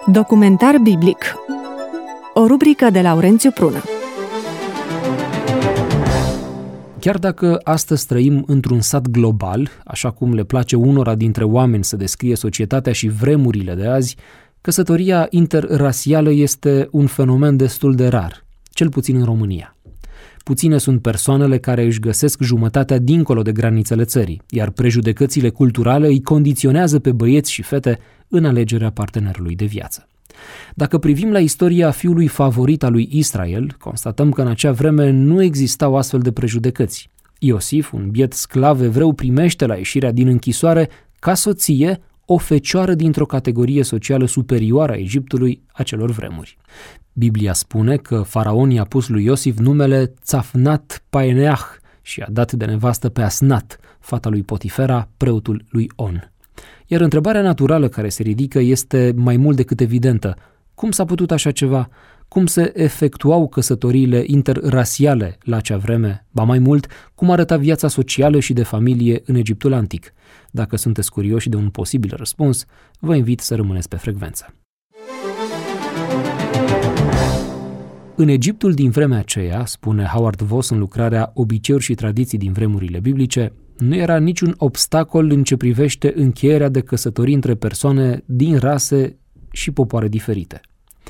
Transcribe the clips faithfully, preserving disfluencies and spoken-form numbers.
Documentar biblic. O rubrică de Laurențiu Prună. Chiar dacă astăzi trăim într-un sat global, așa cum le place unora dintre oameni să descrie societatea și vremurile de azi, căsătoria interrasială este un fenomen destul de rar, cel puțin în România. Puține sunt persoanele care își găsesc jumătatea dincolo de granițele țării, iar prejudecățile culturale îi condiționează pe băieți și fete în alegerea partenerului de viață. Dacă privim la istoria fiului favorit al lui Israel, constatăm că în acea vreme nu existau astfel de prejudecăți. Iosif, un biet sclav evreu, primește la ieșirea din închisoare ca soție o fecioară dintr-o categorie socială superioară a Egiptului acelor vremuri. Biblia spune că faraon i-a pus lui Iosif numele Țafnat Paeneah și a dat de nevastă pe Asnat, fata lui Potifera, preotul lui On. Iar întrebarea naturală care se ridică este mai mult decât evidentă. Cum s-a putut așa ceva? Cum se efectuau căsătoriile interrasiale la acea vreme? Ba mai mult, cum arăta viața socială și de familie în Egiptul antic? Dacă sunteți curioși de un posibil răspuns, vă invit să rămâneți pe frecvență. În Egiptul din vremea aceea, spune Howard Voss în lucrarea Obiceiuri și tradiții din vremurile biblice, nu era niciun obstacol în ce privește încheierea de căsătorii între persoane din rase și popoare diferite.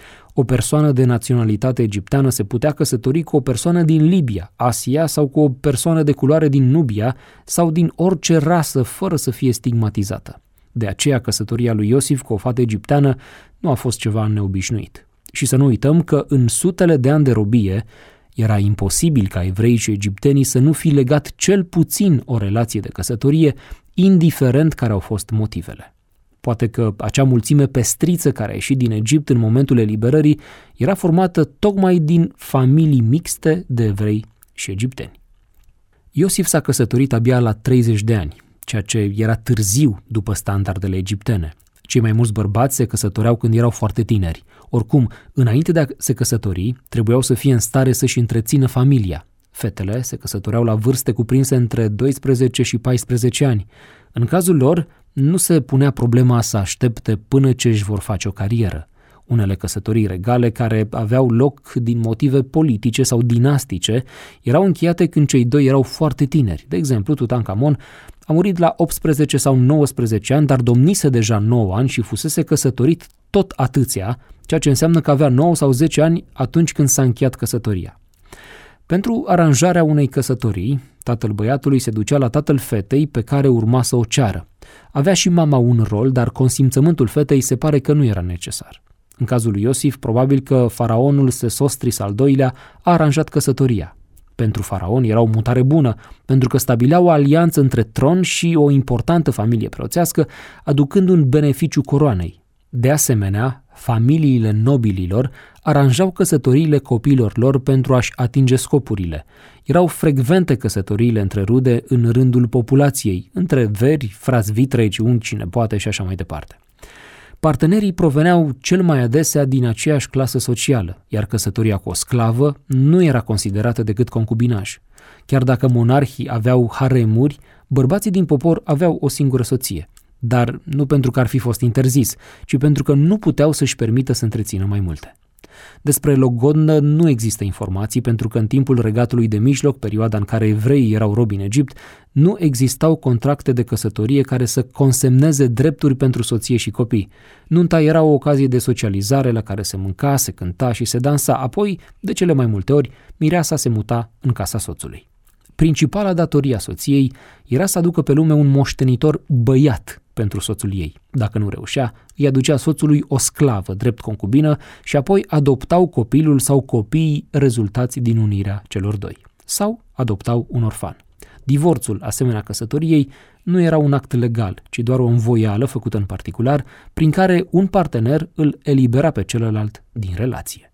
O persoană de naționalitate egipteană se putea căsători cu o persoană din Libia, Asia sau cu o persoană de culoare din Nubia sau din orice rasă fără să fie stigmatizată. De aceea căsătoria lui Iosif cu o fată egipteană nu a fost ceva neobișnuit. Și să nu uităm că în sutele de ani de robie era imposibil ca evreii și egiptenii să nu fi legat cel puțin o relație de căsătorie, indiferent care au fost motivele. Poate că acea mulțime pestriță care a ieșit din Egipt în momentul eliberării era formată tocmai din familii mixte de evrei și egipteni. Iosif s-a căsătorit abia la treizeci de ani, ceea ce era târziu după standardele egiptene. Cei mai mulți bărbați se căsătoreau când erau foarte tineri. Oricum, înainte de a se căsători, trebuiau să fie în stare să-și întrețină familia. Fetele se căsătoreau la vârste cuprinse între doisprezece și paisprezece ani. În cazul lor, nu se punea problema să aștepte până ce își vor face o carieră. Unele căsătorii regale care aveau loc din motive politice sau dinastice erau încheiate când cei doi erau foarte tineri. De exemplu, Tutankamon a murit la optsprezece sau nouăsprezece ani, dar domnise deja nouă ani și fusese căsătorit tot atâția, ceea ce înseamnă că avea nouă sau zece ani atunci când s-a încheiat căsătoria. Pentru aranjarea unei căsătorii, tatăl băiatului se ducea la tatăl fetei pe care urma să o ceară. Avea și mama un rol, dar consimțământul fetei se pare că nu era necesar. În cazul lui Iosif, probabil că faraonul Sesostris al doilea a aranjat căsătoria. Pentru faraon era o mutare bună, pentru că stabilea o alianță între tron și o importantă familie preoțească, aducând un beneficiu coroanei. De asemenea, familiile nobililor aranjau căsătoriile copiilor lor pentru a-și atinge scopurile. Erau frecvente căsătoriile între rude în rândul populației, între veri, frați vitregi, unchi, nepoate și așa mai departe. Partenerii proveneau cel mai adesea din aceeași clasă socială, iar căsătoria cu o sclavă nu era considerată decât concubinaj. Chiar dacă monarhii aveau haremuri, bărbații din popor aveau o singură soție, dar nu pentru că ar fi fost interzis, ci pentru că nu puteau să-și permită să întrețină mai multe. Despre logodnă nu există informații pentru că în timpul Regatului de Mijloc, perioada în care evreii erau robi în Egipt, nu existau contracte de căsătorie care să consemneze drepturi pentru soție și copii. Nunta era o ocazie de socializare la care se mânca, se cânta și se dansa, apoi, de cele mai multe ori, mireasa se muta în casa soțului. Principala datorie a soției era să aducă pe lume un moștenitor băiat pentru soțul ei. Dacă nu reușea, îi aducea soțului o sclavă drept concubină și apoi adoptau copilul sau copiii rezultați din unirea celor doi. Sau adoptau un orfan. Divorțul, asemenea căsătoriei, nu era un act legal, ci doar o învoială făcută în particular, prin care un partener îl elibera pe celălalt din relație.